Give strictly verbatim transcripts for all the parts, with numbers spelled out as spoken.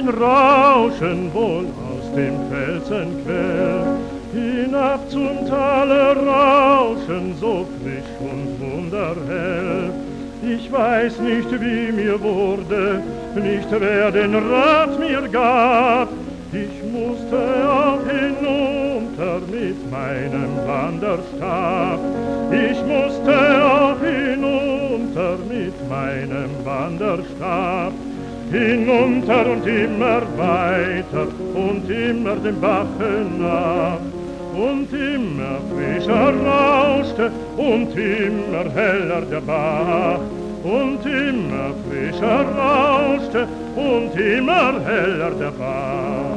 ein Rauschen wohl aus dem Felsenquell. Hinab zum Tale rauschen, so frisch und wunderhell. Ich weiß nicht, wie mir wurde, nicht wer den Rat mir gab. Ich musste auch hinunter mit meinem Wanderstab. Ich musste auch hinunter mit meinem Wanderstab. Hinunter und immer weiter und immer dem Bache nach. Und immer frischer rauschte und immer heller der Bach. Und immer frischer rauschte und immer heller der Bach.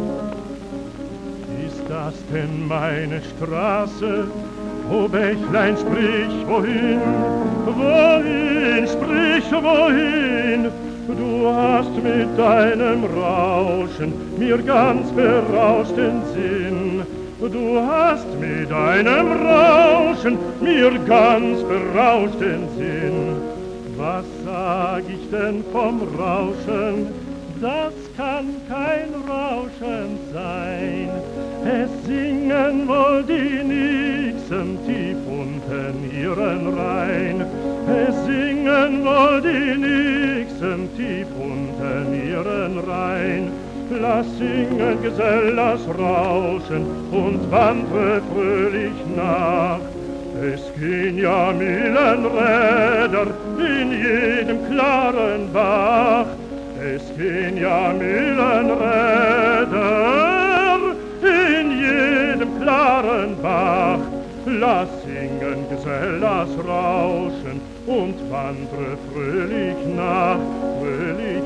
Ist das denn meine Straße? O Bächlein, sprich wohin? Wohin, sprich wohin? Du hast mit deinem Rauschen mir ganz berauscht den Sinn. Du hast mit deinem Rauschen mir ganz berauscht den Sinn. Was sag ich denn vom Rauschen? Das kann kein Rauschen sein. Es singen wohl die Nixen tief unten ihren Rhein. Es singen wohl die Nixen tief unten ihren Rhein. Lass singen, Gesell, lass rauschen und wandre fröhlich nach. Es gehen ja Mühlenräder in jedem klaren Bach. Es gehen ja Mühlenräder in jedem klaren Bach. Lass singen, Gesell, lass rauschen und wandre fröhlich nach, fröhlich